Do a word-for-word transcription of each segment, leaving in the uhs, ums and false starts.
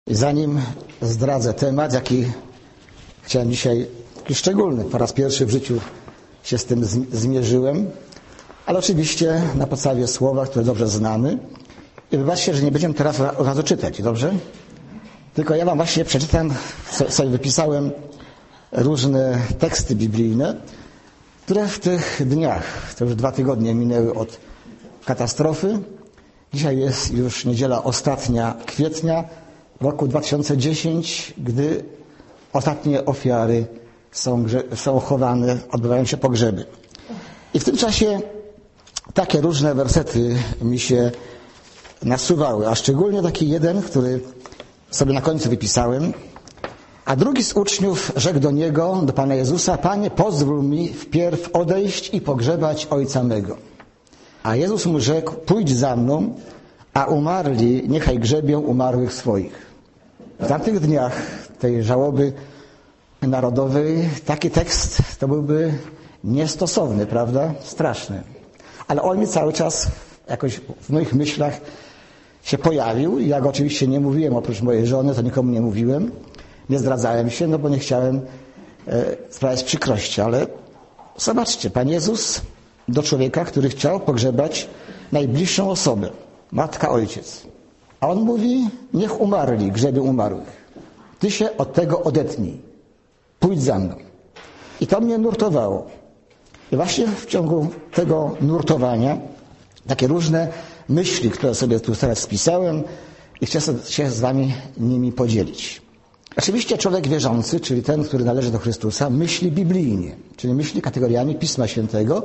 I zanim zdradzę temat, jaki chciałem dzisiaj, taki szczególny, po raz pierwszy w życiu się z tym zmierzyłem, ale oczywiście na podstawie słowa, które dobrze znamy. I wybaczcie, że nie będziemy teraz od razu czytać, dobrze? Tylko ja wam właśnie przeczytam, sobie wypisałem różne teksty biblijne, które w tych dniach, to już dwa tygodnie minęły od katastrofy. Dzisiaj jest już niedziela ostatnia kwietnia roku dwa tysiące dziesiątego, gdy ostatnie ofiary są, są chowane, odbywają się pogrzeby. I w tym czasie takie różne wersety mi się nasuwały, a szczególnie taki jeden, który sobie na końcu wypisałem. A drugi z uczniów rzekł do niego, do Pana Jezusa: Panie, pozwól mi wpierw odejść i pogrzebać ojca mego. A Jezus mu rzekł: pójdź za mną, a umarli niechaj grzebią umarłych swoich. W tamtych dniach tej żałoby narodowej taki tekst to byłby niestosowny, prawda? Straszny. Ale on mi cały czas jakoś w moich myślach się pojawił. Ja go oczywiście nie mówiłem, oprócz mojej żony, to nikomu nie mówiłem. Nie zdradzałem się, no bo nie chciałem e, sprawiać przykrości. Ale zobaczcie, Pan Jezus do człowieka, który chciał pogrzebać najbliższą osobę, matka, ojciec. A on mówi: niech umarli, grzebią umarłych. Ty się od tego odetnij. Pójdź za mną. I to mnie nurtowało. I właśnie w ciągu tego nurtowania takie różne myśli, które sobie tu teraz spisałem i chcę się z wami nimi podzielić. Oczywiście człowiek wierzący, czyli ten, który należy do Chrystusa, myśli biblijnie, czyli myśli kategoriami Pisma Świętego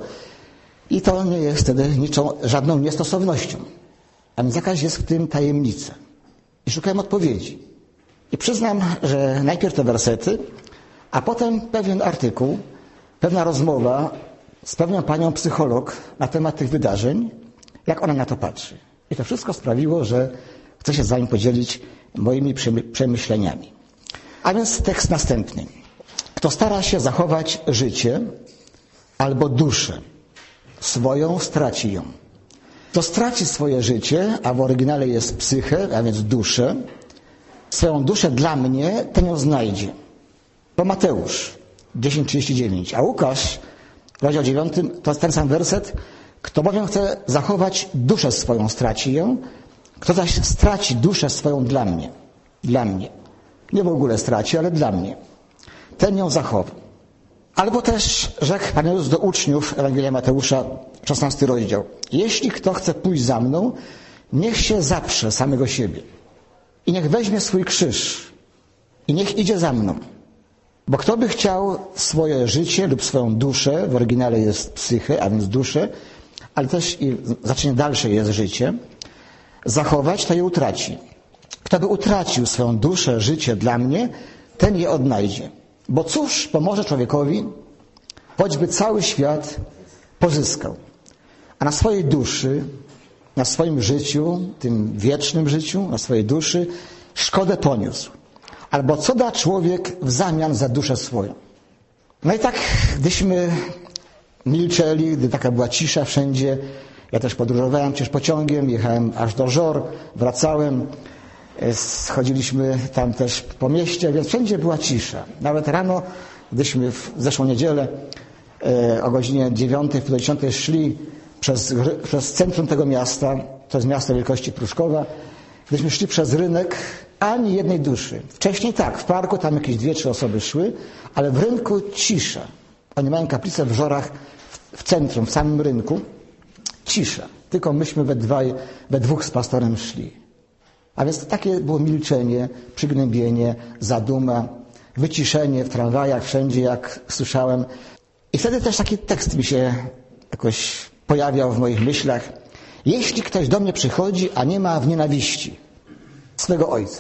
i to nie jest wtedy niczą, żadną niestosownością. A więc jakaś jest w tym tajemnica. I szukałem odpowiedzi. I przyznam, że najpierw te wersety, a potem pewien artykuł, pewna rozmowa z pewną panią psycholog na temat tych wydarzeń, jak ona na to patrzy. I to wszystko sprawiło, że chcę się z wami podzielić moimi przemyśleniami. A więc tekst następny. Kto stara się zachować życie albo duszę swoją, straci ją. Kto straci swoje życie, a w oryginale jest psychę, a więc duszę, swoją duszę dla mnie, ten ją znajdzie. To Mateusz dziesięć trzydzieści dziewięć, a Łukasz, rozdział dziewiąty, to jest ten sam werset. Kto bowiem chce zachować duszę swoją, straci ją. Kto zaś straci duszę swoją dla mnie, dla mnie, nie w ogóle straci, ale dla mnie, ten ją zachowa. Albo też rzekł Pan Jezus do uczniów Ewangelia Mateusza, szesnasty rozdział: jeśli kto chce pójść za mną, niech się zaprze samego siebie i niech weźmie swój krzyż i niech idzie za mną. Bo kto by chciał swoje życie lub swoją duszę, w oryginale jest psychę, a więc duszę, ale też i zacznie dalsze jest życie, zachować, to je utraci. Kto by utracił swoją duszę, życie dla mnie, ten je odnajdzie. Bo cóż pomoże człowiekowi, choćby cały świat pozyskał, a na swojej duszy, na swoim życiu, tym wiecznym życiu, na swojej duszy szkodę poniósł. Albo co da człowiek w zamian za duszę swoją? No i tak, gdyśmy milczeli, gdy taka była cisza wszędzie, ja też podróżowałem przecież pociągiem, jechałem aż do Żor, wracałem, schodziliśmy tam też po mieście, więc wszędzie była cisza. Nawet rano, gdyśmy w zeszłą niedzielę e, o godzinie dziewiątej, w dziesiątej szli przez, przez centrum tego miasta, to jest miasto wielkości Pruszkowa, gdyśmy szli przez rynek, ani jednej duszy. Wcześniej tak, w parku tam jakieś dwie, trzy osoby szły, ale w rynku cisza. Oni mają kaplicę w Żorach, w, w centrum, w samym rynku. Cisza. Tylko myśmy we, dwaj, we dwóch z pastorem szli. A więc takie było milczenie, przygnębienie, zaduma, wyciszenie w tramwajach, wszędzie, jak słyszałem. I wtedy też taki tekst mi się jakoś pojawiał w moich myślach. Jeśli ktoś do mnie przychodzi, a nie ma w nienawiści swego ojca,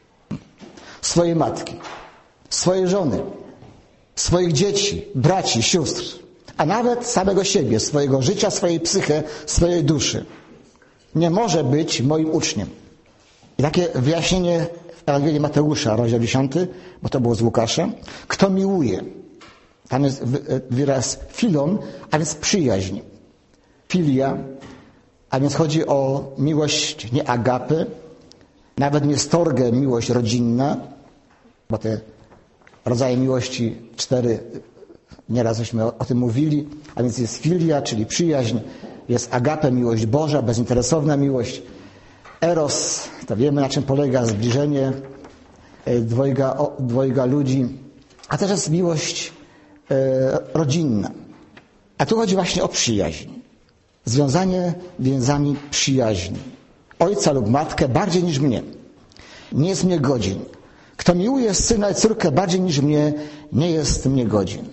swojej matki, swojej żony, swoich dzieci, braci, sióstr, a nawet samego siebie, swojego życia, swojej psychy, swojej duszy, nie może być moim uczniem. I takie wyjaśnienie w Ewangelii Mateusza, rozdział dziesiąty, bo to było z Łukasza. Kto miłuje? Tam jest wyraz filon, a więc przyjaźń. Filia, a więc chodzi o miłość nie agapy, nawet nie storgę miłość rodzinna, bo te rodzaje miłości cztery, nieraz żeśmy o, o tym mówili, a więc jest filia, czyli przyjaźń, jest agape, miłość Boża, bezinteresowna miłość, eros, to wiemy na czym polega zbliżenie dwojga, dwojga ludzi, a też jest miłość e, rodzinna. A tu chodzi właśnie o przyjaźń. Związanie więzami przyjaźni. Ojca lub matkę bardziej niż mnie. Nie jest mnie godzin. Kto miłuje syna i córkę bardziej niż mnie, nie jest mnie godzin.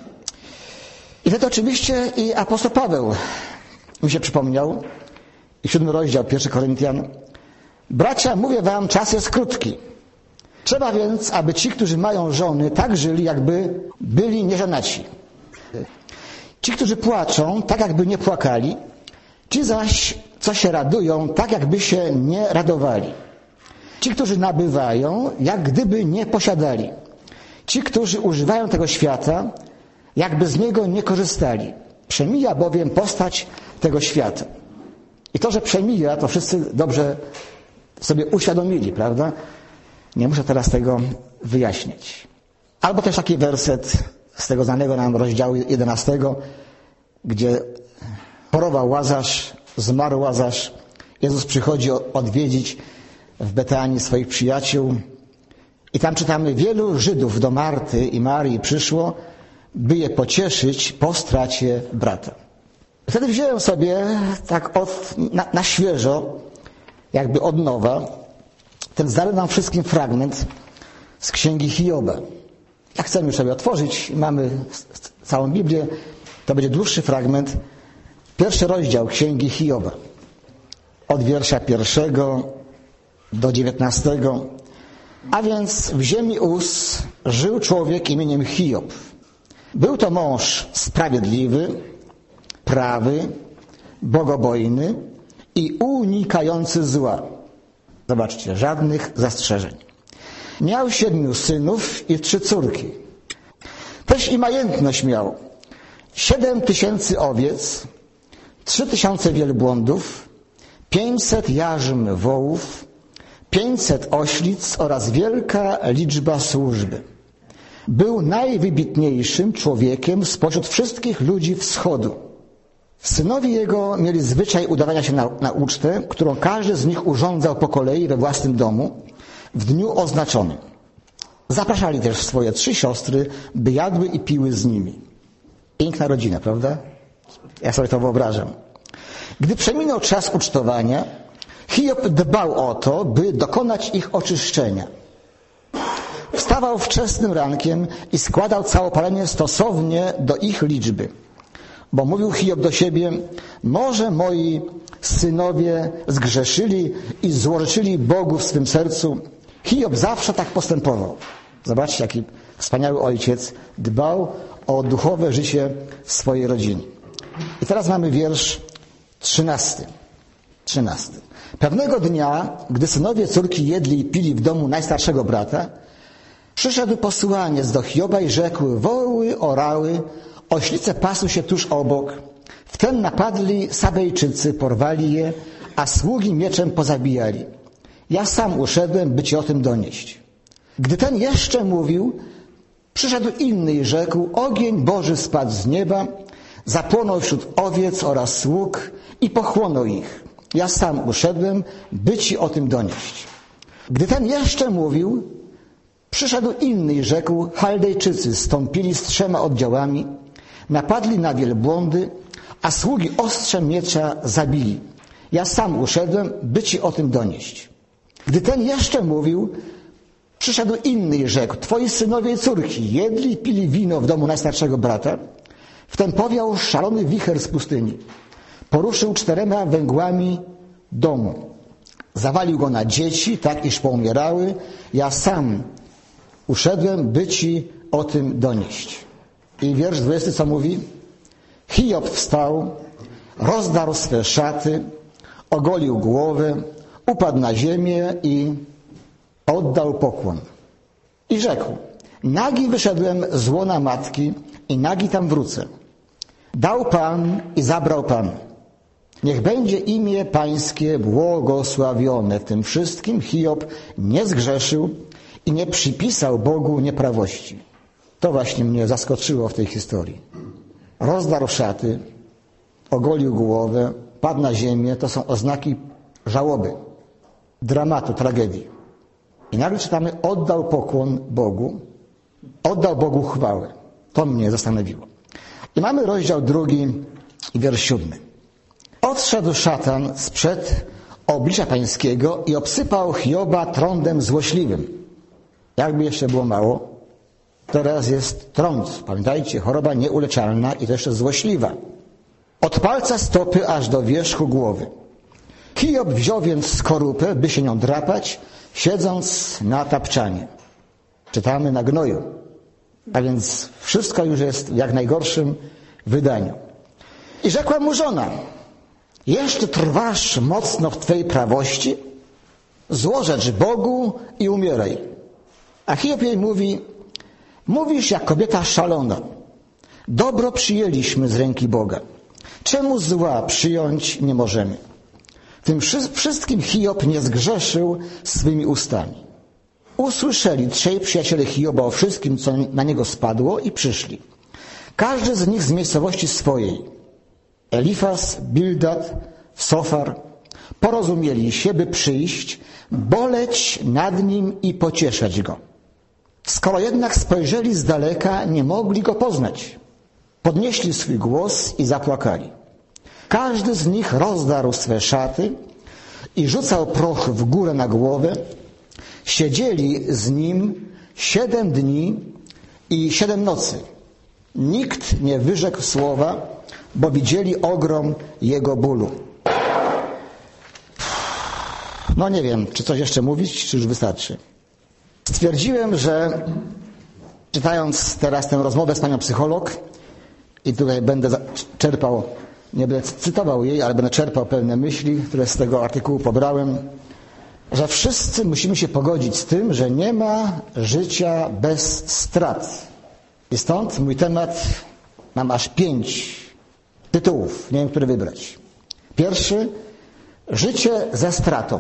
I wtedy oczywiście i apostoł Paweł mi się przypomniał, i siódmy rozdział, pierwszy Koryntian. Bracia, mówię wam, czas jest krótki. Trzeba więc, aby ci, którzy mają żony, tak żyli, jakby byli nieżonaci. Ci, którzy płaczą, tak jakby nie płakali. Ci zaś, co się radują, tak jakby się nie radowali. Ci, którzy nabywają, jak gdyby nie posiadali. Ci, którzy używają tego świata, jakby z niego nie korzystali. Przemija bowiem postać tego świata. I to, że przemija, to wszyscy dobrze sobie uświadomili, prawda? Nie muszę teraz tego wyjaśnić. Albo też taki werset z tego znanego nam rozdziału jedenastego, gdzie chorował Łazarz, zmarł Łazarz. Jezus przychodzi odwiedzić w Betanii swoich przyjaciół. I tam czytamy, wielu Żydów do Marty i Marii przyszło, by je pocieszyć po stracie brata. Wtedy wziąłem sobie tak od, na, na świeżo, jakby od nowa, ten znany nam wszystkim fragment z Księgi Hioba. Jak chcemy już sobie otworzyć, mamy całą Biblię, to będzie dłuższy fragment, pierwszy rozdział Księgi Hioba, od wiersza pierwszego do dziewiętnastego. A więc w ziemi Uz żył człowiek imieniem Hiob. Był to mąż sprawiedliwy, prawy, bogobojny i unikający zła. Zobaczcie, żadnych zastrzeżeń. Miał siedmiu synów i trzy córki. Też i majętność miał. Siedem tysięcy owiec, trzy tysiące wielbłądów, pięćset jarzm wołów, pięćset oślic oraz wielka liczba służby. Był najwybitniejszym człowiekiem spośród wszystkich ludzi wschodu. Synowie jego mieli zwyczaj udawania się na, na ucztę, którą każdy z nich urządzał po kolei we własnym domu w dniu oznaczonym. Zapraszali też swoje trzy siostry, by jadły i piły z nimi. Piękna rodzina, prawda? Ja sobie to wyobrażam. Gdy przeminął czas ucztowania, Hiob dbał o to, by dokonać ich oczyszczenia. Wstawał wczesnym rankiem i składał całopalenie stosownie do ich liczby. Bo mówił Hiob do siebie, może moi synowie zgrzeszyli i złorzeczyli Bogu w swym sercu. Hiob zawsze tak postępował. Zobaczcie, jaki wspaniały ojciec dbał o duchowe życie swojej rodziny. I teraz mamy wiersz trzynasty. trzynasty. Pewnego dnia, gdy synowie córki jedli i pili w domu najstarszego brata, przyszedł posłaniec do Hioba i rzekł, woły orały, oślice pasły się tuż obok. Wtem napadli Sabejczycy, porwali je, a sługi mieczem pozabijali. Ja sam uszedłem, by ci o tym donieść. Gdy ten jeszcze mówił, przyszedł inny i rzekł, ogień Boży spadł z nieba, zapłonął wśród owiec oraz sług i pochłonął ich. Ja sam uszedłem, by ci o tym donieść. Gdy ten jeszcze mówił, przyszedł inny i rzekł, Chaldejczycy stąpili z trzema oddziałami, napadli na wielbłądy, a sługi ostrzem miecza zabili. Ja sam uszedłem, by ci o tym donieść. Gdy ten jeszcze mówił, przyszedł inny i rzekł, twoi synowie i córki jedli i pili wino w domu najstarszego brata. Wtem powiał szalony wicher z pustyni. Poruszył czterema węgłami domu. Zawalił go na dzieci, tak iż poumierały. Ja sam uszedłem, by ci o tym donieść. I wiersz dwudziesty co mówi? Hiob wstał, rozdarł swe szaty, ogolił głowę, upadł na ziemię i oddał pokłon. I rzekł, nagi wyszedłem z łona matki i nagi tam wrócę. Dał Pan i zabrał Pan. Niech będzie imię Pańskie błogosławione. W tym wszystkim Hiob nie zgrzeszył i nie przypisał Bogu nieprawości. To właśnie mnie zaskoczyło w tej historii. Rozdarł szaty, ogolił głowę, padł na ziemię. To są oznaki żałoby, dramatu, tragedii. I nagle czytamy, oddał pokłon Bogu, oddał Bogu chwałę. To mnie zastanowiło. I mamy rozdział drugi, wiersz siódmy. Odszedł szatan sprzed oblicza Pańskiego i obsypał Hioba trądem złośliwym. Jakby jeszcze było mało, teraz jest trąd. Pamiętajcie, choroba nieuleczalna i to jeszcze złośliwa. Od palca stopy aż do wierzchu głowy. Hiob wziął więc skorupę, by się nią drapać, siedząc na tapczanie. Czytamy na gnoju. A więc wszystko już jest w jak najgorszym wydaniu. I rzekła mu żona, jeszcze trwasz mocno w Twej prawości? Złożecz Bogu i umieraj. A Hiob jej mówi, mówisz jak kobieta szalona. Dobro przyjęliśmy z ręki Boga. Czemu zła przyjąć nie możemy? Tym wszystkim Hiob nie zgrzeszył swymi ustami. Usłyszeli trzej przyjaciele Hioba o wszystkim, co na niego spadło i przyszli. Każdy z nich z miejscowości swojej. Elifaz, Bildad, Sofar porozumieli się, by przyjść, boleć nad nim i pocieszać go. Skoro jednak spojrzeli z daleka, nie mogli go poznać. Podnieśli swój głos i zapłakali. Każdy z nich rozdarł swe szaty i rzucał proch w górę na głowę. Siedzieli z nim siedem dni i siedem nocy. Nikt nie wyrzekł słowa, bo widzieli ogrom jego bólu. No nie wiem, czy coś jeszcze mówić, czy już wystarczy. Stwierdziłem, że czytając teraz tę rozmowę z panią psycholog i tutaj będę czerpał, nie będę cytował jej, ale będę czerpał pewne myśli, które z tego artykułu pobrałem, że wszyscy musimy się pogodzić z tym, że nie ma życia bez strat. I stąd mój temat, mam aż pięć tytułów, nie wiem, który wybrać. Pierwszy, życie ze stratą.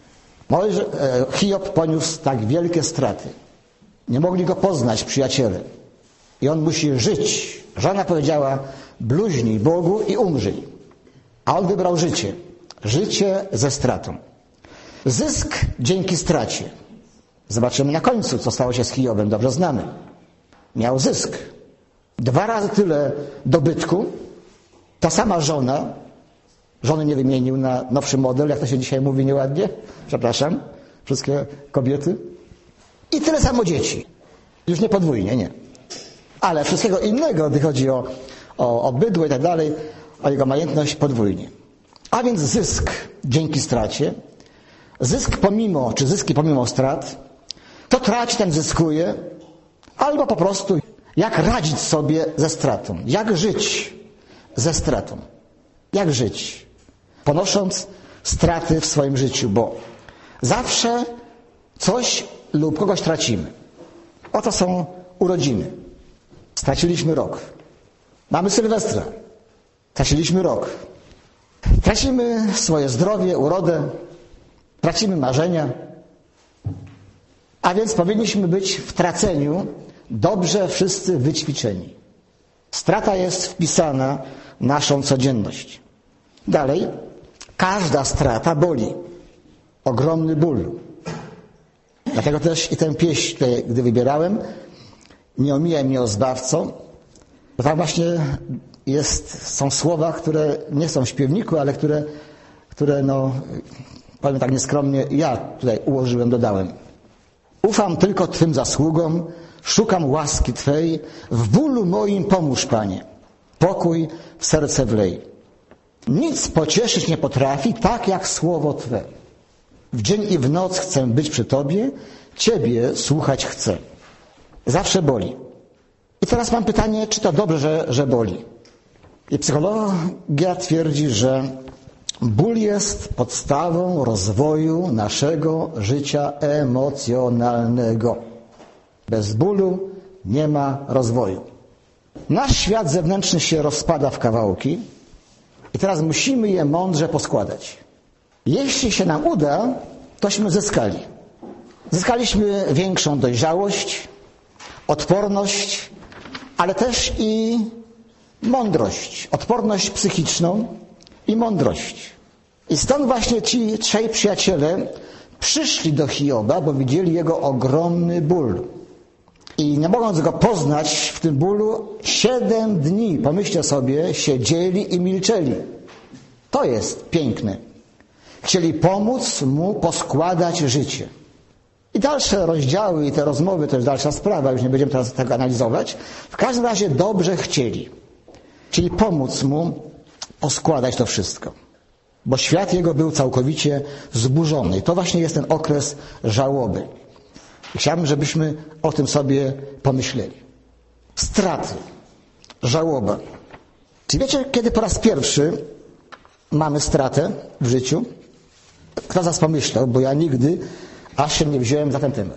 Hiob poniósł tak wielkie straty. Nie mogli go poznać przyjaciele. I on musi żyć. Żona powiedziała, bluźnij Bogu i umrzyj. A on wybrał życie. Życie ze stratą. Zysk dzięki stracie. Zobaczymy na końcu, co stało się z Hiobem. Dobrze znamy. Miał zysk. Dwa razy tyle dobytku. Ta sama żona, żony nie wymienił na nowszy model, jak to się dzisiaj mówi nieładnie, przepraszam, wszystkie kobiety. I tyle samo dzieci. Już nie podwójnie, nie. Ale wszystkiego innego, gdy chodzi o, o, o bydło i tak dalej, o jego majętność podwójnie. A więc zysk dzięki stracie, zysk pomimo, czy zyski pomimo strat, to traci, ten zyskuje, albo po prostu jak radzić sobie ze stratą, jak żyć ze stratą. Jak żyć? Ponosząc straty w swoim życiu, bo zawsze coś lub kogoś tracimy. Oto są urodziny. Straciliśmy rok. Mamy Sylwestra. Traciliśmy rok. Tracimy swoje zdrowie, urodę. Tracimy marzenia. A więc powinniśmy być w traceniu dobrze wszyscy wyćwiczeni. Strata jest wpisana w naszą codzienność. Dalej, każda strata boli. Ogromny ból. Dlatego też i tę pieśń, tutaj, gdy wybierałem, nie omijaj mnie o Zbawco, bo tam właśnie jest, są słowa, które nie są w śpiewniku, ale które, które no, powiem tak nieskromnie, ja tutaj ułożyłem, dodałem. Ufam tylko Twym zasługom, szukam łaski Twej, w bólu moim pomóż, Panie. Pokój w serce wlej. Nic pocieszyć nie potrafi, tak jak słowo Twe. W dzień i w noc chcę być przy Tobie, Ciebie słuchać chcę. Zawsze boli. I teraz mam pytanie, czy to dobrze, że, że boli? I psychologia twierdzi, że ból jest podstawą rozwoju naszego życia emocjonalnego. Bez bólu nie ma rozwoju. Nasz świat zewnętrzny się rozpada w kawałki, I teraz musimy je mądrze poskładać. Jeśli się nam uda, tośmy zyskali. Zyskaliśmy większą dojrzałość, odporność, ale też i mądrość. Odporność psychiczną i mądrość. I stąd właśnie ci trzej przyjaciele przyszli do Hioba, bo widzieli jego ogromny ból. I nie mogąc go poznać w tym bólu, siedem dni, pomyślcie sobie, siedzieli i milczeli. To jest piękne. Chcieli pomóc mu poskładać życie. I dalsze rozdziały i te rozmowy to jest dalsza sprawa, już nie będziemy teraz tego analizować. W każdym razie dobrze chcieli. Czyli pomóc mu poskładać to wszystko. Bo świat jego był całkowicie zburzony. I to właśnie jest ten okres żałoby. I chciałbym, żebyśmy o tym sobie pomyśleli. Straty, żałoba. Czy wiecie, kiedy po raz pierwszy mamy stratę w życiu? Kto z nas pomyślał, bo ja nigdy aż się nie wziąłem za ten temat.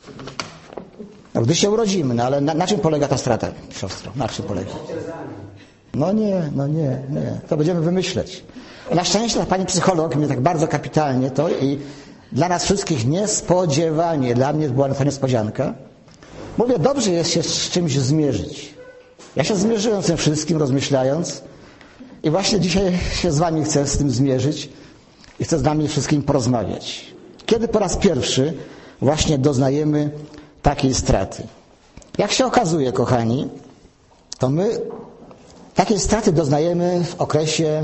No, gdy się urodzimy, no ale na, na czym polega ta strata, siostro? Na czym polega? No nie, no nie, nie. To będziemy wymyśleć. Na szczęście ta pani psycholog mnie tak bardzo kapitalnie to i dla nas wszystkich niespodziewanie, dla mnie była to niespodzianka. Mówię, dobrze jest się z czymś zmierzyć. Ja się zmierzyłem z tym wszystkim, rozmyślając i właśnie dzisiaj się z wami chcę z tym zmierzyć i chcę z nami wszystkim porozmawiać. Kiedy po raz pierwszy właśnie doznajemy takiej straty? Jak się okazuje, kochani, to my takiej straty doznajemy w okresie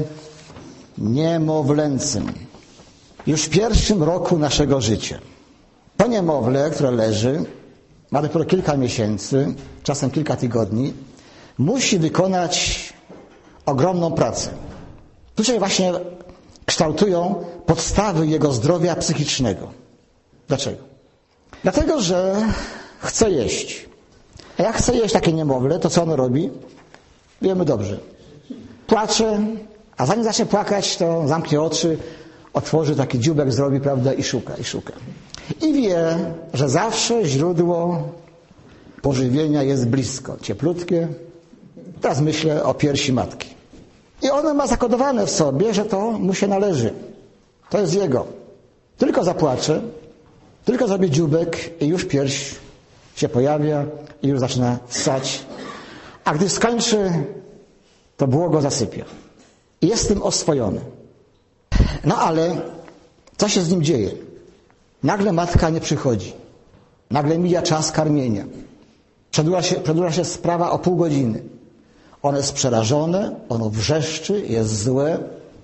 niemowlęcym. Już w pierwszym roku naszego życia. To niemowlę, które leży, ma dopiero kilka miesięcy, czasem kilka tygodni, musi wykonać ogromną pracę. Tu się właśnie kształtują podstawy jego zdrowia psychicznego. Dlaczego? Dlatego, że chce jeść. A jak chce jeść takie niemowlę, to co ono robi? Wiemy dobrze. Płacze, a zanim zacznie płakać, to zamknie oczy, otworzy taki dzióbek, zrobi, prawda, i szuka, i szuka. I wie, że zawsze źródło pożywienia jest blisko, cieplutkie. Teraz myślę o piersi matki. I ono ma zakodowane w sobie, że to mu się należy. To jest jego. Tylko zapłacze, tylko zrobi dzióbek i już pierś się pojawia i już zaczyna ssać. A gdy skończy, to błogo zasypia. I jest tym oswojony. No ale co się z nim dzieje? Nagle matka nie przychodzi. Nagle mija czas karmienia. Przedłuża się, przedłuża się sprawa o pół godziny. Ono jest przerażone, ono wrzeszczy, jest złe.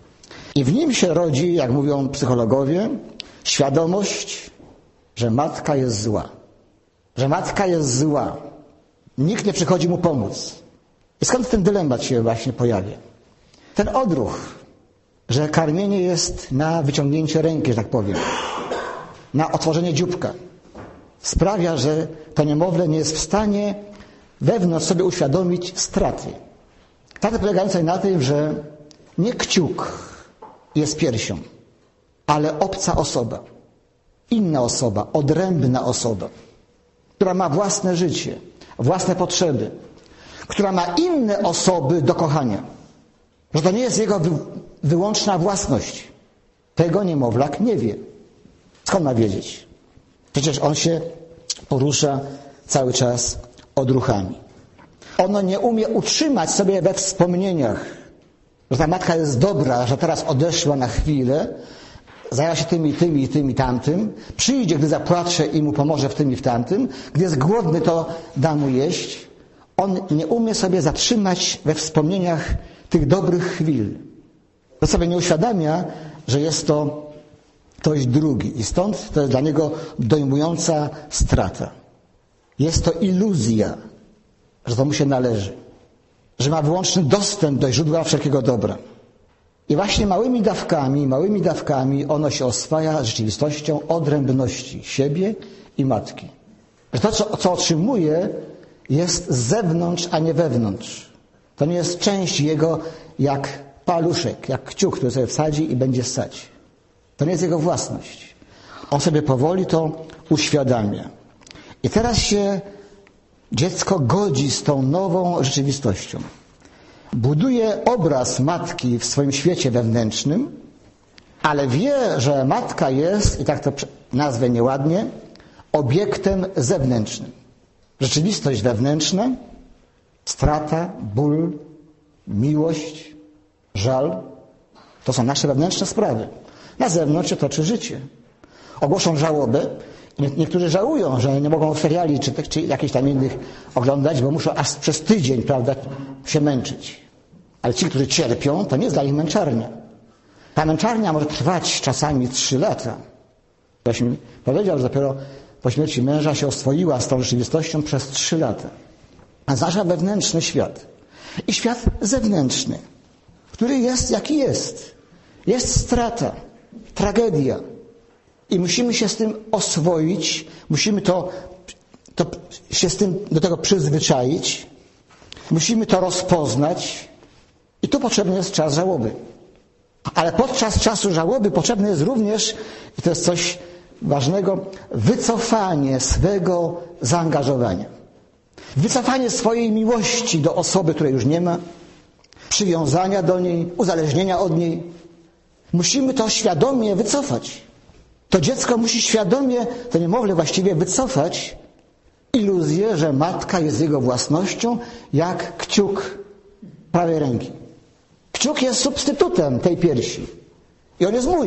I w nim się rodzi, jak mówią psychologowie, świadomość, że matka jest zła. Że matka jest zła. Nikt nie przychodzi mu pomóc. I skąd ten dylemat się właśnie pojawia? Ten odruch, że karmienie jest na wyciągnięcie ręki, że tak powiem, na otworzenie dzióbka, sprawia, że to niemowlę nie jest w stanie wewnątrz sobie uświadomić straty. Straty polegającej na tym, że nie kciuk jest piersią, ale obca osoba, inna osoba, odrębna osoba, która ma własne życie, własne potrzeby, która ma inne osoby do kochania. Że to nie jest jego wy, wyłączna własność. Tego niemowlak nie wie. Skąd ma wiedzieć? Przecież on się porusza cały czas odruchami. Ono nie umie utrzymać sobie we wspomnieniach, że ta matka jest dobra, że teraz odeszła na chwilę, zajęła się tym i tym i tym i tamtym, przyjdzie, gdy zapłacze i mu pomoże w tym i w tamtym, gdy jest głodny, to da mu jeść. On nie umie sobie zatrzymać we wspomnieniach tych dobrych chwil. To sobie nie uświadamia, że jest to ktoś drugi. I stąd to jest dla niego dojmująca strata. Jest to iluzja, że to mu się należy. Że ma wyłączny dostęp do źródła wszelkiego dobra. I właśnie małymi dawkami, małymi dawkami ono się oswaja rzeczywistością odrębności siebie i matki. Że to, co, co otrzymuje, jest z zewnątrz, a nie wewnątrz. To nie jest część jego jak paluszek, jak kciuk, który sobie wsadzi i będzie ssać. To nie jest jego własność. On sobie powoli to uświadamia. I teraz się dziecko godzi z tą nową rzeczywistością. buduje obraz matki w swoim świecie wewnętrznym, ale wie, że matka jest, i tak to nazwę nieładnie, obiektem zewnętrznym. Rzeczywistość wewnętrzna, strata, ból, miłość, żal, to są nasze wewnętrzne sprawy. Na zewnątrz się toczy życie. Ogłoszą żałobę. Niektórzy żałują, że nie mogą seriali czy, czy jakichś tam innych oglądać, bo muszą aż przez tydzień, prawda, się męczyć. Ale ci, którzy cierpią, to nie jest dla nich męczarnia. Ta męczarnia może trwać czasami trzy lata. Ktoś mi powiedział, że dopiero po śmierci męża się oswoiła z tą rzeczywistością przez trzy lata. A nasz wewnętrzny świat i świat zewnętrzny, który jest jaki jest. Jest strata, tragedia. I musimy się z tym oswoić, musimy to, to się z tym do tego przyzwyczaić, musimy to rozpoznać i tu potrzebny jest czas żałoby. Ale podczas czasu żałoby potrzebne jest również, i to jest coś ważnego, wycofanie swego zaangażowania. Wycofanie swojej miłości do osoby, której już nie ma, przywiązania do niej, uzależnienia od niej. Musimy to świadomie wycofać. To dziecko musi świadomie, to niemowlę właściwie wycofać iluzję, że matka jest jego własnością, jak kciuk prawej ręki. Kciuk jest substytutem tej piersi. I on jest mój.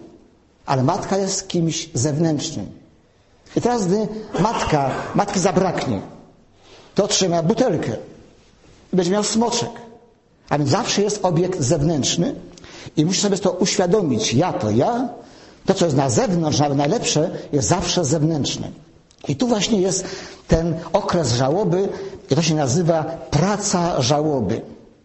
Ale matka jest kimś zewnętrznym. I teraz, gdy matka, matki zabraknie, to trzyma butelkę. I będzie miał smoczek. A więc zawsze jest obiekt zewnętrzny i musi sobie to uświadomić. Ja to ja, to co jest na zewnątrz, nawet najlepsze, jest zawsze zewnętrzne. I tu właśnie jest ten okres żałoby i to się nazywa praca żałoby.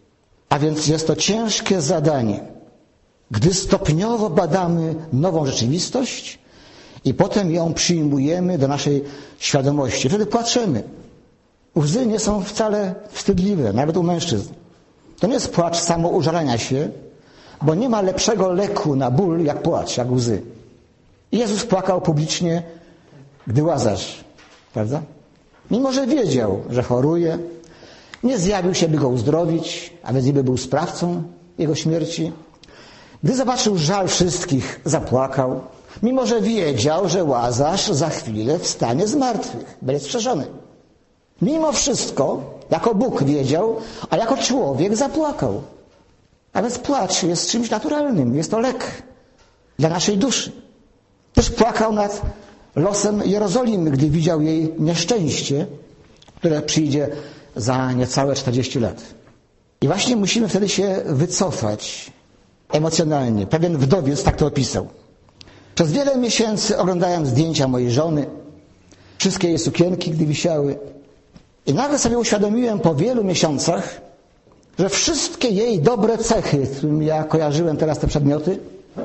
A więc jest to ciężkie zadanie, gdy stopniowo badamy nową rzeczywistość i potem ją przyjmujemy do naszej świadomości. Wtedy płaczemy. Łzy nie są wcale wstydliwe, nawet u mężczyzn. To nie jest płacz samoużalania się, bo nie ma lepszego leku na ból jak płacz, jak łzy. I Jezus płakał publicznie, gdy Łazarz, prawda? Mimo że wiedział, że choruje, nie zjawił się, by go uzdrowić, a więc niby był sprawcą jego śmierci. Gdy zobaczył żal wszystkich, zapłakał, mimo że wiedział, że Łazarz za chwilę wstanie z martwych, będzie wskrzeszony. Mimo wszystko, jako Bóg wiedział, a jako człowiek zapłakał. A więc płacz jest czymś naturalnym, jest to lek dla naszej duszy. Też płakał nad losem Jerozolimy, gdy widział jej nieszczęście, które przyjdzie za niecałe czterdzieści lat. I właśnie musimy wtedy się wycofać emocjonalnie. Pewien wdowiec tak to opisał. Przez wiele miesięcy oglądałem zdjęcia mojej żony, wszystkie jej sukienki, gdy wisiały. I nagle sobie uświadomiłem po wielu miesiącach, że wszystkie jej dobre cechy, z którymi ja kojarzyłem teraz te przedmioty,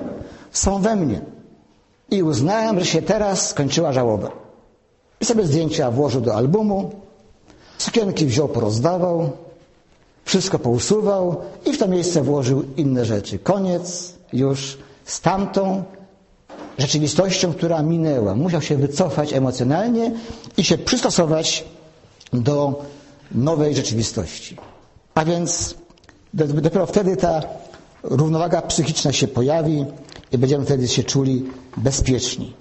są we mnie. I uznałem, że się teraz skończyła żałoba. I sobie zdjęcia włożył do albumu, sukienki wziął, porozdawał, wszystko pousuwał i w to miejsce włożył inne rzeczy. Koniec już z tamtą rzeczywistością, która minęła. Musiał się wycofać emocjonalnie i się przystosować do nowej rzeczywistości. A więc dopiero wtedy ta równowaga psychiczna się pojawi i będziemy wtedy się czuli bezpieczni.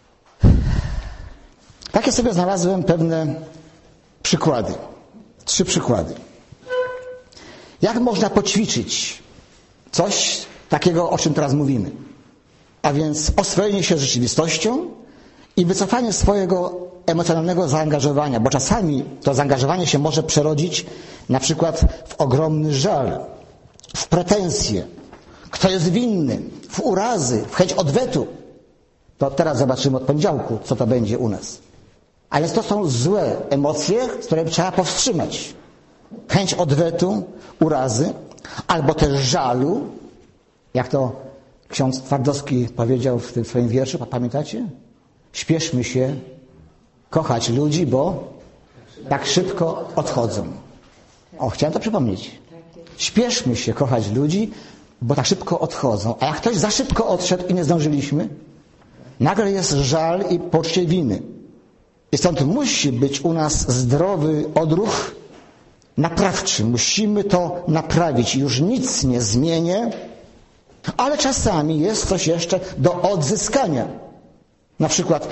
Takie sobie znalazłem pewne przykłady. Trzy przykłady. Jak można poćwiczyć coś takiego, o czym teraz mówimy? A więc oswojenie się z rzeczywistością i wycofanie swojego emocjonalnego zaangażowania, bo czasami to zaangażowanie się może przerodzić na przykład w ogromny żal, w pretensje, kto jest winny, w urazy, w chęć odwetu. To teraz zobaczymy od poniedziałku, co to będzie u nas. A więc to są złe emocje, które trzeba powstrzymać. Chęć odwetu, urazy, albo też żalu, jak to ksiądz Twardowski powiedział w tym swoim wierszu, pamiętacie? Śpieszmy się kochać ludzi, bo tak szybko odchodzą. O, chciałem to przypomnieć. Śpieszmy się kochać ludzi, bo tak szybko odchodzą. A jak ktoś za szybko odszedł i nie zdążyliśmy, nagle jest żal i poczucie winy. I stąd musi być u nas zdrowy odruch naprawczy. Musimy to naprawić. Już nic nie zmienię, ale czasami jest coś jeszcze do odzyskania. Na przykład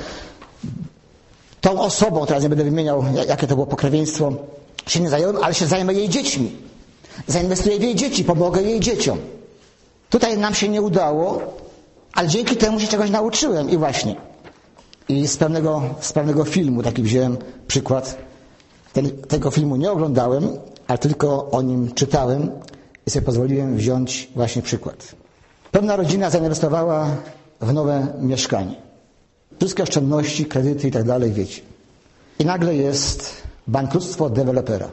tą osobą, teraz nie będę wymieniał, jakie to było pokrewieństwo, się nie zająłem, ale się zajmę jej dziećmi. Zainwestuję w jej dzieci, pomogę jej dzieciom. Tutaj nam się nie udało, ale dzięki temu się czegoś nauczyłem i właśnie. I z pewnego, z pewnego filmu taki wziąłem przykład. Ten, tego filmu nie oglądałem, ale tylko o nim czytałem i sobie pozwoliłem wziąć właśnie przykład. Pewna rodzina zainwestowała w nowe mieszkanie. Wszystkie oszczędności, kredyty i tak dalej, wiecie. I nagle jest bankructwo dewelopera.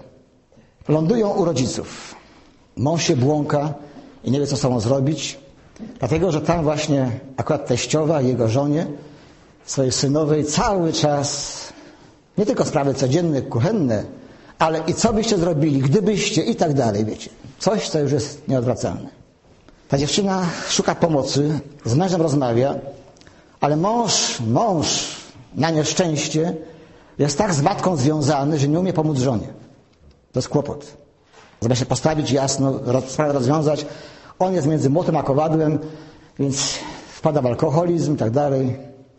Lądują u rodziców. Mąż się błąka i nie wie, co z sobą zrobić, dlatego, że tam właśnie akurat teściowa, jego żonie, swojej synowej cały czas, nie tylko sprawy codzienne, kuchenne, ale i co byście zrobili, gdybyście i tak dalej, wiecie. Coś, co już jest nieodwracalne. Ta dziewczyna szuka pomocy, z mężem rozmawia, ale mąż, mąż na nieszczęście jest tak z matką związany, że nie umie pomóc żonie. To jest kłopot. Zamiast się postawić jasno, sprawę rozwiązać, on jest między młotem a kowadłem, więc wpada w alkoholizm i tak dalej.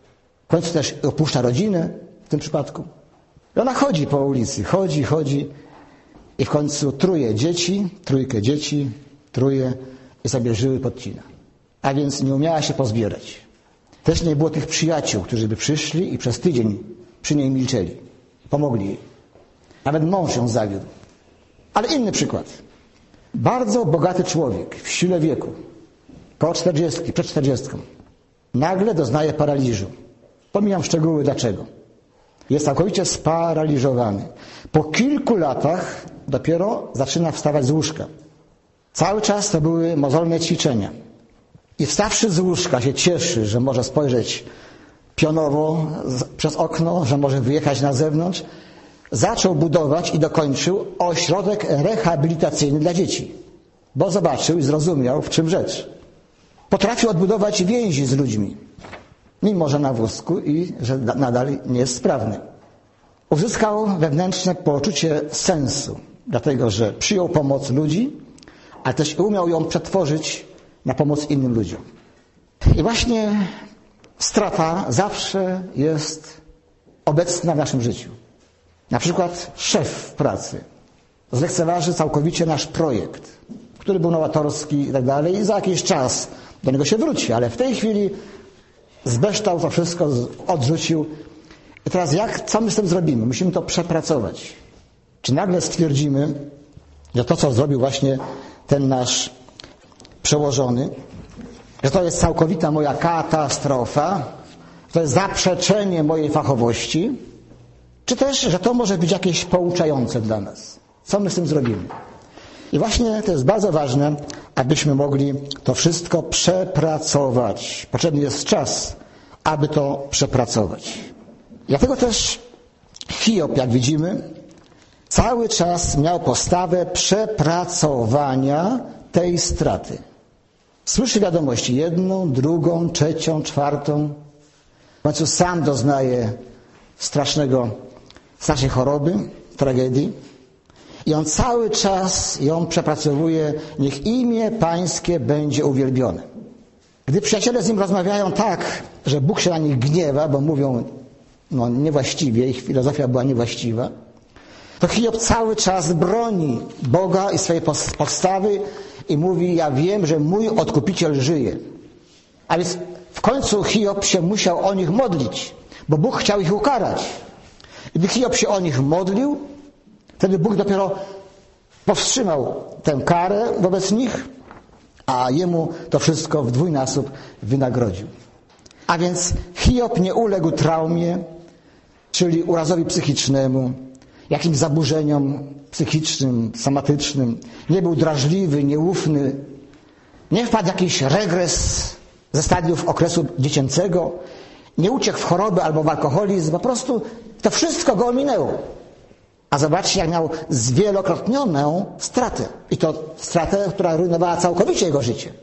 W końcu też opuszcza rodzinę w tym przypadku. I ona chodzi po ulicy, chodzi, chodzi i w końcu truje dzieci, trójkę dzieci, truje i sobie żyły podcina. A więc nie umiała się pozbierać. Też nie było tych przyjaciół, którzy by przyszli i przez tydzień przy niej milczeli. Pomogli jej. Nawet mąż ją zawiódł. Ale inny przykład. Bardzo bogaty człowiek w sile wieku, koło czterdziestki, przed czterdziestką, nagle doznaje paraliżu. Pomijam szczegóły dlaczego. Jest całkowicie sparaliżowany. Po kilku latach dopiero zaczyna wstawać z łóżka. Cały czas to były mozolne ćwiczenia. I wstawszy z łóżka się cieszy, że może spojrzeć pionowo przez okno, że może wyjechać na zewnątrz. Zaczął budować i dokończył ośrodek rehabilitacyjny dla dzieci. Bo zobaczył i zrozumiał, w czym rzecz. Potrafił odbudować więzi z ludźmi. Mimo, że na wózku i że nadal nie jest sprawny. Uzyskał wewnętrzne poczucie sensu, dlatego że przyjął pomoc ludzi, ale też umiał ją przetworzyć na pomoc innym ludziom. I właśnie strata zawsze jest obecna w naszym życiu. Na przykład szef w pracy zlekceważy całkowicie nasz projekt, który był nowatorski i tak dalej, i za jakiś czas do niego się wróci, ale w tej chwili zbeształ to wszystko, odrzucił. I teraz jak, co my z tym zrobimy? Musimy to przepracować. Czy nagle stwierdzimy, że to, co zrobił właśnie ten nasz przełożony, że to jest całkowita moja katastrofa, że to jest zaprzeczenie mojej fachowości, czy też, że to może być jakieś pouczające dla nas. Co my z tym zrobimy? I właśnie to jest bardzo ważne, abyśmy mogli to wszystko przepracować. Potrzebny jest czas, aby to przepracować. Dlatego też Hiob, jak widzimy, cały czas miał postawę przepracowania tej straty. Słyszy wiadomości jedną, drugą, trzecią, czwartą. W końcu sam doznaje strasznego, strasznej choroby, tragedii. I on cały czas ją przepracowuje. Niech imię Pańskie będzie uwielbione. Gdy przyjaciele z nim rozmawiają tak, że Bóg się na nich gniewa, bo mówią no, niewłaściwie, ich filozofia była niewłaściwa, to Hiob cały czas broni Boga i swojej podstawy i mówi, ja wiem, że mój Odkupiciel żyje. A więc w końcu Hiob się musiał o nich modlić, bo Bóg chciał ich ukarać. I gdy Hiob się o nich modlił, wtedy Bóg dopiero powstrzymał tę karę wobec nich, a jemu to wszystko w dwójnasób wynagrodził. A więc Hiob nie uległ traumie, czyli urazowi psychicznemu, jakimś zaburzeniom psychicznym, somatycznym. Nie był drażliwy, nieufny. Nie wpadł w jakiś regres ze stadiów okresu dziecięcego. Nie uciekł w chorobę albo w alkoholizm. Po prostu to wszystko go ominęło. A zobaczcie, jak miał zwielokrotnioną stratę. I to stratę, która rujnowała całkowicie jego życie.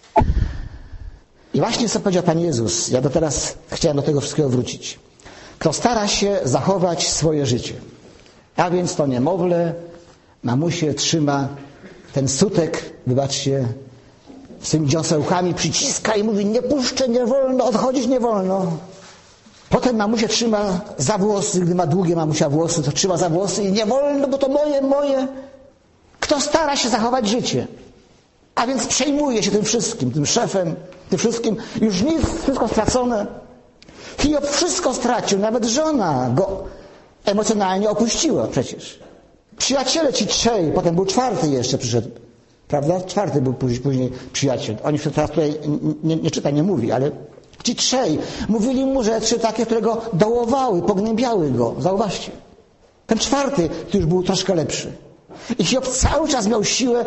I właśnie co powiedział Pan Jezus. Ja do teraz chciałem do tego wszystkiego wrócić. Kto stara się zachować swoje życie, a więc to niemowlę mamusię trzyma ten sutek, wybaczcie, z tymi dziąsełkami przyciska i mówi: nie puszczę, nie wolno, odchodzić nie wolno. Potem mamusia trzyma za włosy, gdy ma długie mamusia włosy, to trzyma za włosy i nie wolno, bo to moje, moje. Kto stara się zachować życie, a więc przejmuje się tym wszystkim, tym szefem, tym wszystkim, już nic, wszystko stracone. Hiob wszystko stracił, nawet żona go emocjonalnie opuściła przecież. Przyjaciele ci trzej, potem był czwarty jeszcze przyszedł, prawda? Czwarty był później, później przyjaciel. Oni się teraz tutaj nie, nie czyta, nie mówi, ale ci trzej mówili mu rzeczy takie, które go dołowały, pognębiały go. Zauważcie. Ten czwarty to już był troszkę lepszy. I Hiob cały czas miał siłę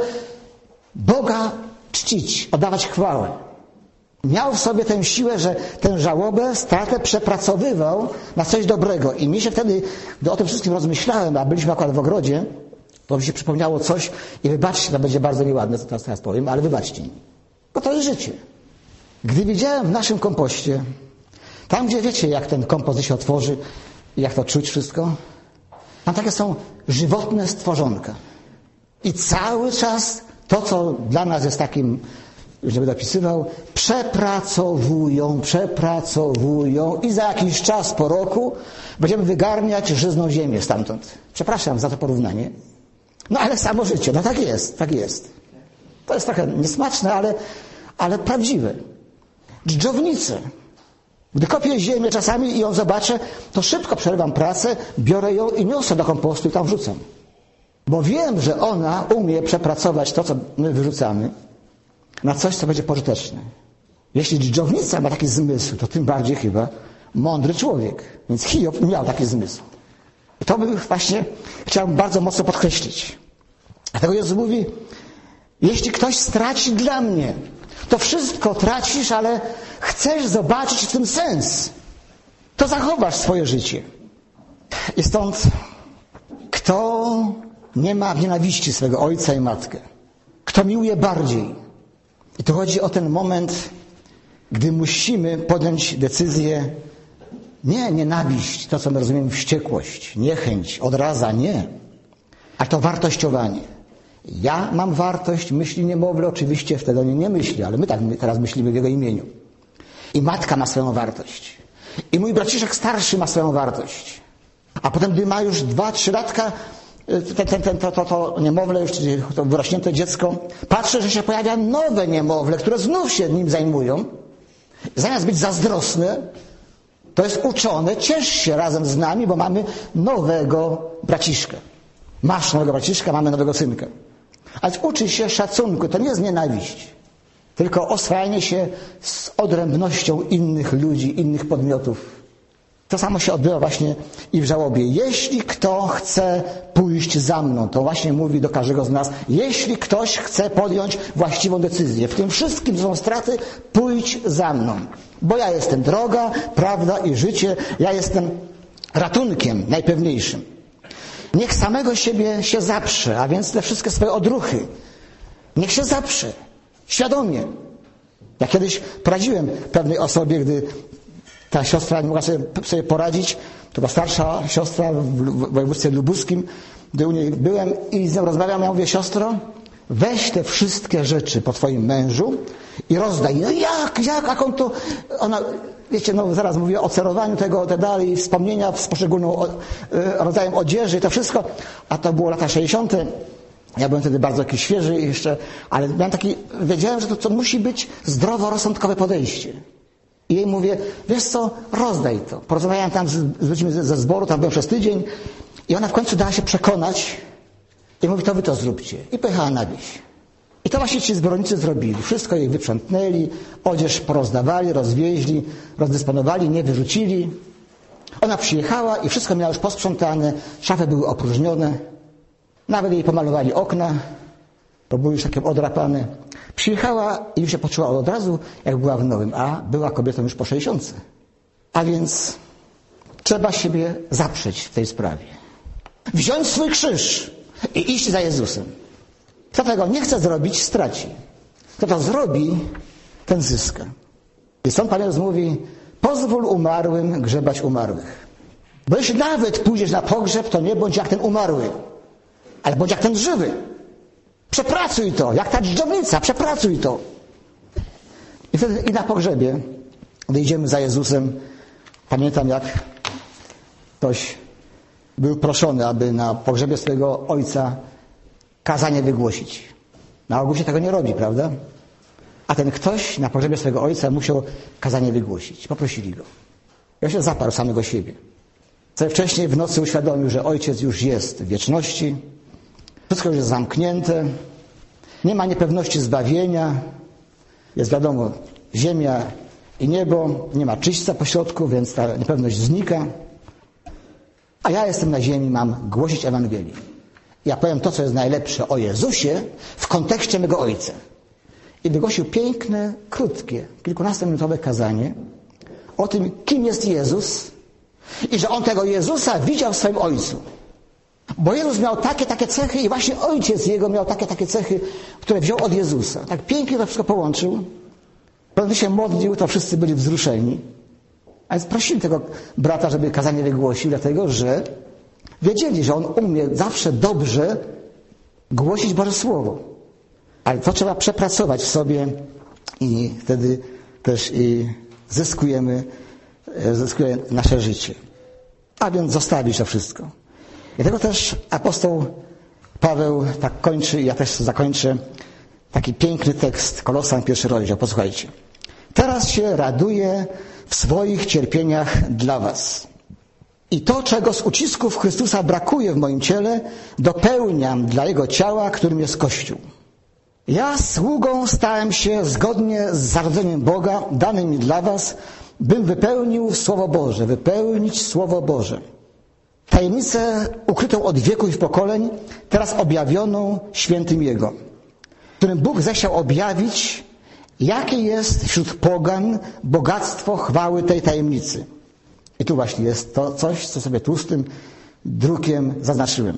Boga czcić, oddawać chwałę. Miał w sobie tę siłę, że tę żałobę, stratę przepracowywał na coś dobrego. I mi się wtedy, gdy o tym wszystkim rozmyślałem, a byliśmy akurat w ogrodzie, to mi się przypomniało coś i wybaczcie, to będzie bardzo nieładne, co teraz, teraz powiem, ale wybaczcie mi. Bo to jest życie. Gdy widziałem w naszym kompoście, tam gdzie wiecie, jak ten kompost się otworzy i jak to czuć wszystko, tam takie są żywotne stworzonka. I cały czas to, co dla nas jest takim, już nie będę opisywał, przepracowują, przepracowują i za jakiś czas po roku będziemy wygarniać żyzną ziemię stamtąd. Przepraszam za to porównanie. No ale samo życie, no tak jest, tak jest. To jest trochę niesmaczne, ale, ale prawdziwe. Dżdżownice. Gdy kopię ziemię czasami i ją zobaczę, to szybko przerywam pracę, biorę ją i niosę do kompostu i tam wrzucam. Bo wiem, że ona umie przepracować to, co my wyrzucamy, na coś, co będzie pożyteczne. Jeśli dżdżownica ma taki zmysł, to tym bardziej chyba mądry człowiek. Więc Hiob miał taki zmysł. I to bym właśnie chciałbym bardzo mocno podkreślić. Dlatego Jezus mówi: jeśli ktoś straci dla mnie, to wszystko tracisz, ale chcesz zobaczyć w tym sens, to zachowasz swoje życie. I stąd kto nie ma nienawiści swego ojca i matkę, kto miłuje bardziej. I tu chodzi o ten moment, gdy musimy podjąć decyzję, nie nienawiść, to co my rozumiemy, wściekłość, niechęć, odraza, nie, ale to wartościowanie. Ja mam wartość, myśli niemowlę, oczywiście wtedy on nie myśli, ale my tak teraz myślimy w jego imieniu. I matka ma swoją wartość. I mój braciszek starszy ma swoją wartość. A potem, gdy ma już dwa, trzy latka, ten, ten, ten, to, to, to niemowlę, już to wyrośnięte dziecko, patrzę, że się pojawia nowe niemowlę, które znów się nim zajmują. Zamiast być zazdrosne, to jest uczone, ciesz się razem z nami, bo mamy nowego braciszka. Masz nowego braciszka, mamy nowego synka. A więc uczy się szacunku, to nie jest nienawiść, tylko oswajanie się z odrębnością innych ludzi, innych podmiotów. To samo się odbywa właśnie i w żałobie. Jeśli kto chce pójść za mną, to właśnie mówi do każdego z nas, jeśli ktoś chce podjąć właściwą decyzję, w tym wszystkim są straty, pójdź za mną. Bo ja jestem droga, prawda i życie, ja jestem ratunkiem najpewniejszym. Niech samego siebie się zaprze, a więc te wszystkie swoje odruchy. Niech się zaprze. Świadomie. Ja kiedyś poradziłem pewnej osobie, gdy ta siostra nie mogła sobie, sobie poradzić. To była starsza siostra w województwie lubuskim, gdy u niej byłem i z nią rozmawiam. Ja mówię: siostro, weź te wszystkie rzeczy po twoim mężu i rozdaj. No jak, jak, jak on to... Ona, wiecie, no zaraz mówię o cerowaniu tego, te dalej, wspomnienia z poszczególnym rodzajem odzieży i to wszystko. A to było lata sześćdziesiąte. Ja byłem wtedy bardzo taki świeży jeszcze, ale miałem taki, wiedziałem, że to, to musi być zdroworozsądkowe podejście. I jej mówię: wiesz co, rozdaj to. Porozmawiałem tam z, z ludźmi ze, ze zboru, tam byłem przez tydzień i ona w końcu dała się przekonać i mówi: to wy to zróbcie. I pojechała na wieś. I to właśnie ci zborownicy zrobili. Wszystko jej wyprzątnęli, odzież porozdawali, rozwieźli, rozdysponowali, nie wyrzucili. Ona przyjechała i wszystko miała już posprzątane, szafy były opróżnione, nawet jej pomalowali okna, bo były już takie odrapane. Przyjechała i już się poczuła od razu, jak była w nowym, a była kobietą już po sześćdziesiątce. A więc trzeba siebie zaprzeć w tej sprawie. Wziąć swój krzyż i iść za Jezusem. Kto tego nie chce zrobić, straci. Kto to zrobi, ten zyska. I stąd Pan Jezus mówi: pozwól umarłym grzebać umarłych. Bo jeśli nawet pójdziesz na pogrzeb, to nie bądź jak ten umarły. ale bądź jak ten żywy. Przepracuj to, jak ta dżdżownica, przepracuj to. I wtedy i na pogrzebie, gdy idziemy za Jezusem, pamiętam, jak ktoś był proszony, aby na pogrzebie swojego ojca kazanie wygłosić. Na ogół się tego nie robi, prawda? A ten ktoś na pogrzebie swojego ojca musiał kazanie wygłosić. Poprosili go. Ja się zaparł samego siebie. Co wcześniej w nocy uświadomił, że ojciec już jest w wieczności, wszystko już jest zamknięte, nie ma niepewności zbawienia, jest wiadomo, ziemia i niebo, nie ma czyśćca pośrodku, więc ta niepewność znika. A ja jestem na ziemi, mam głosić Ewangelię. Ja powiem to, co jest najlepsze o Jezusie w kontekście mego Ojca. I wygłosił piękne, krótkie, kilkunastominutowe kazanie o tym, kim jest Jezus i że on tego Jezusa widział w swoim Ojcu. Bo Jezus miał takie, takie cechy i właśnie Ojciec Jego miał takie, takie cechy, które wziął od Jezusa. Tak pięknie to wszystko połączył. Gdy się modlił, to wszyscy byli wzruszeni. A więc prosili tego brata, żeby kazanie wygłosił, dlatego że wiedzieli, że on umie zawsze dobrze głosić Boże Słowo. Ale to trzeba przepracować w sobie i wtedy też i zyskujemy, zyskuje nasze życie. A więc zostawić to wszystko. I tego też apostoł Paweł tak kończy, i ja też zakończę, taki piękny tekst, Kolosan, pierwszy rozdział. Posłuchajcie. Teraz się raduję w swoich cierpieniach dla was. I to, czego z ucisków Chrystusa brakuje w moim ciele, dopełniam dla Jego ciała, którym jest Kościół. Ja sługą stałem się zgodnie z zarodzeniem Boga, danym mi dla was, bym wypełnił Słowo Boże, wypełnić Słowo Boże. Tajemnicę ukrytą od wieków i pokoleń, teraz objawioną świętym Jego, którym Bóg zechciał objawić, jakie jest wśród pogan bogactwo chwały tej tajemnicy. I tu właśnie jest to coś, co sobie tłustym drukiem zaznaczyłem.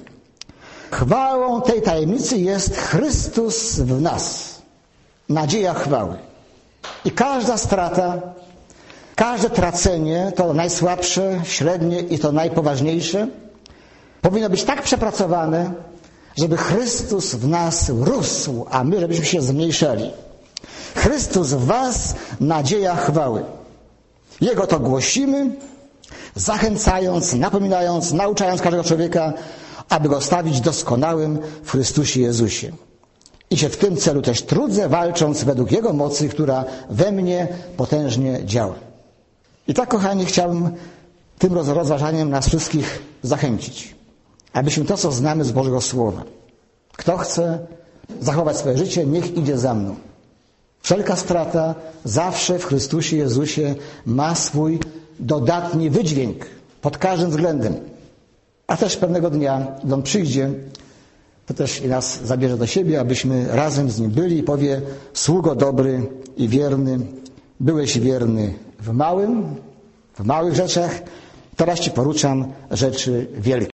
Chwałą tej tajemnicy jest Chrystus w nas. Nadzieja chwały. I każda strata, każde tracenie, to najsłabsze, średnie i to najpoważniejsze, powinno być tak przepracowane, żeby Chrystus w nas rósł, a my żebyśmy się zmniejszali. Chrystus w was, nadzieja chwały. Jego to głosimy, zachęcając, napominając, nauczając każdego człowieka, aby go stawić doskonałym w Chrystusie Jezusie. I się w tym celu też trudzę, walcząc według Jego mocy, która we mnie potężnie działa. I tak, kochani, chciałbym tym rozważaniem nas wszystkich zachęcić, abyśmy to, co znamy z Bożego Słowa. Kto chce zachować swoje życie, niech idzie za mną. Wszelka strata zawsze w Chrystusie Jezusie ma swój dodatni wydźwięk pod każdym względem. A też pewnego dnia, gdy On przyjdzie, to też i nas zabierze do siebie, abyśmy razem z Nim byli i powie: sługo dobry i wierny, byłeś wierny w małym, w małych rzeczach, teraz Ci poruczam rzeczy wielkie.